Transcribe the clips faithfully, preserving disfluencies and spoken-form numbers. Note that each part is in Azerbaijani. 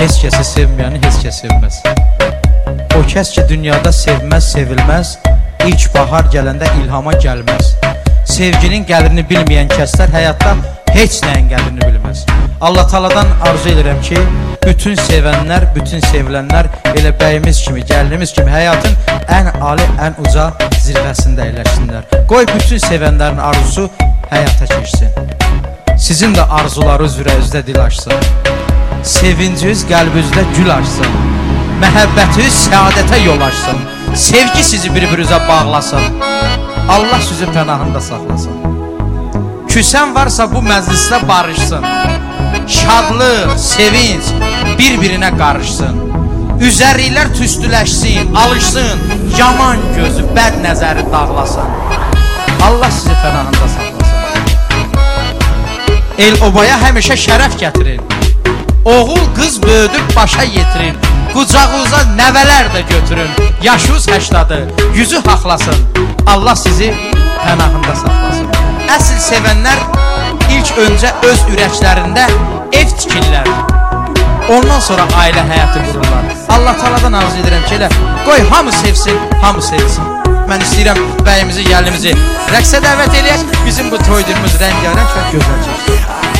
Heç kəsi sevməyəni heç kəs sevməz. O kəs ki dünyada sevməz, sevilməz, ilk bahar gələndə ilhama gəlməz. Sevginin qədrini bilməyən kəslər həyatda heç nəyin qədrini bilməz. Allah Taaladan arzu edirəm ki, bütün sevənlər, bütün sevilənlər elə bəyimiz kimi, gəlinimiz kimi həyatın ən ali, ən uca zirvəsində əyləşsinlər. Qoy bütün sevənlərin arzusu həyata keçsin. Sizin də arzularınız ürəyinizdə dil açsın. Sevinciniz qəlbinizdə gül açsın. Məhəbbətiniz səadətə yol açsın. Sevgi sizi bir-birinizə bağlasın. Allah sizi pənahında saxlasın. Küsən varsa bu məclisdə barışsın. Şadlıq, sevinç bir-birinə qarışsın. Üzərliklər tüstüləşsin, alışsın. Yaman gözü, bəd nəzəri dağlasın. Allah sizi pənahında saxlasın. El obaya həmişə şərəf gətirin. Oğul qız böyüdüb başa yetirin. Qucağınıza nəvələr də götürün. Yaşınız həşdadı, yüzü haqlasın. Allah sizi pənahında saxlasın. Əsl sevənlər ilk öncə öz ürəklərində ev tikirlər. Ondan sonra ailə həyatı qururlar. Allah Taaladan arzu edirəm ki, elə qoy hamı sevsin, hamı sevsin. Mən istəyirəm bəyimizi, gəlinimizi rəqsə dəvət eləyək. Bizim bu toy günümüz rəngarəng və gözəl keçsin.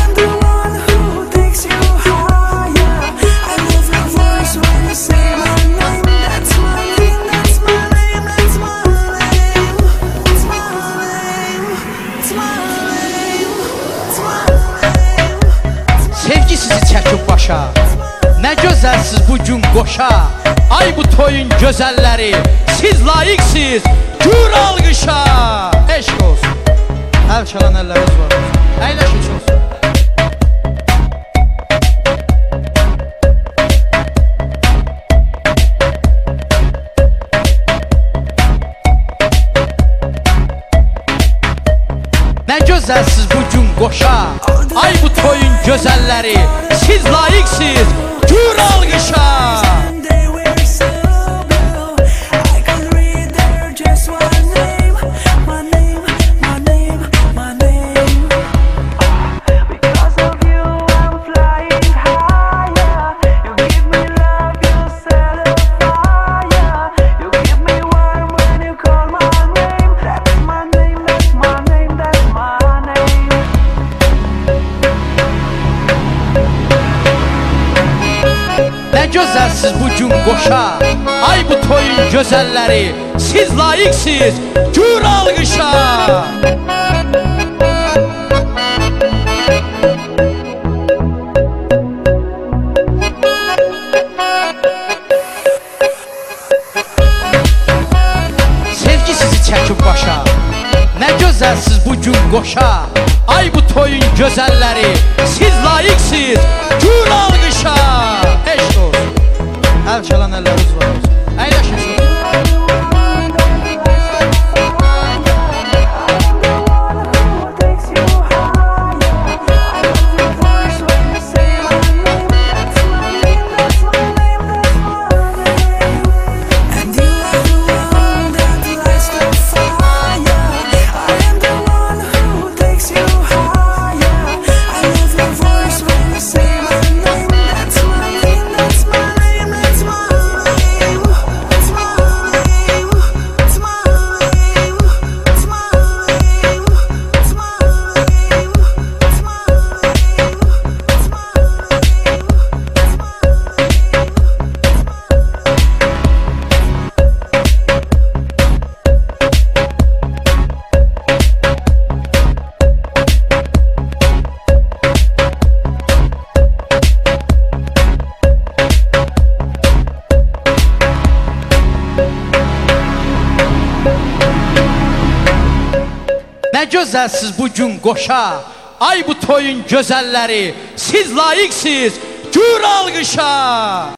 Sevgi sizi çəkib başa, nə gözəlsiz bu gün qoşa. Ay bu toyun gözəlləri, siz layiqsiz gür alqışa. Eşq olsun. Əl çalan əlləriniz var. Əyləşin olsun. Nə gözəlsiz bu gün qoşa. Ay bu toyun gözəlləri, siz layiqsiz gür alqışa. Gözəlsiz bu gün qoşa. Ay bu toyun gözəlləri, siz layiqsiz gür alqışa. Sevgi sizi çəkib başa, nə gözəlsiz bu gün qoşa. Ay bu toyun gözəlləri, siz layiqsiz gür alqışa. Eşq olsun. Əl çalan əlləriniz var olsun. Əyləşin olsun. Nə gözəlsiz bu gün qoşa. Ay bu toyun gözəlləri, siz layiqsiz gür alqışa.